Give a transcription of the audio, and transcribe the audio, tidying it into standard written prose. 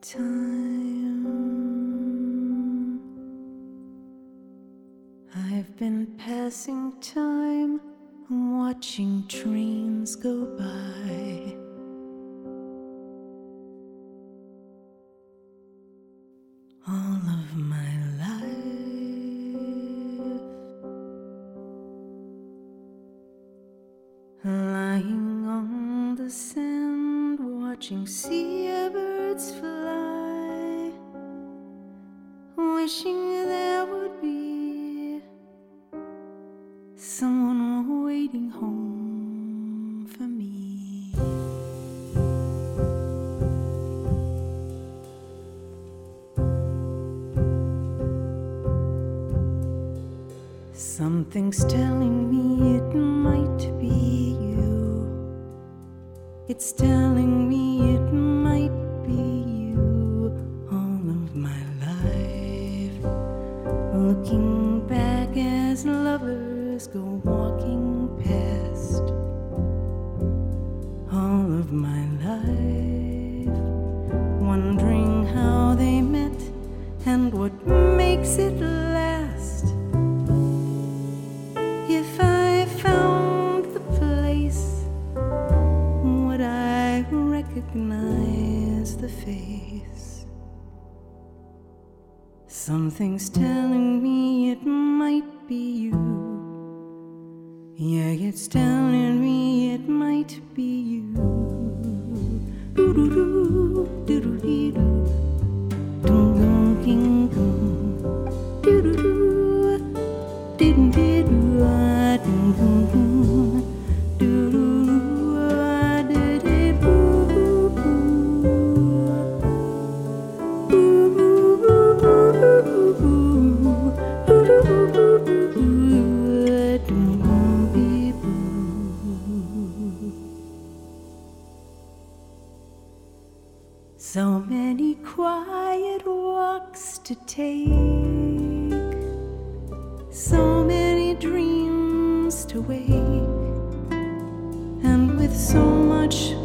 time. I've been passing time, watching trains go by. All of my life, lying on the sand, watching seabirds fly, wishing there would be someone waiting home for me. Something's telling me it might be you. It's telling me it might be you. All of my life, looking back as lovers go walking past. All of my life, wondering how they met and what makes it last. If I found the place, would I recognize the face? Something's telling me it might be you. Yeah, it's telling me it might be you. Do-do-do, do-do-dee-doo, dum-dum-ding-dum, do-do-do, dee-doo-dee-doo. So many quiet walks to take, so many dreams to wake, and with so much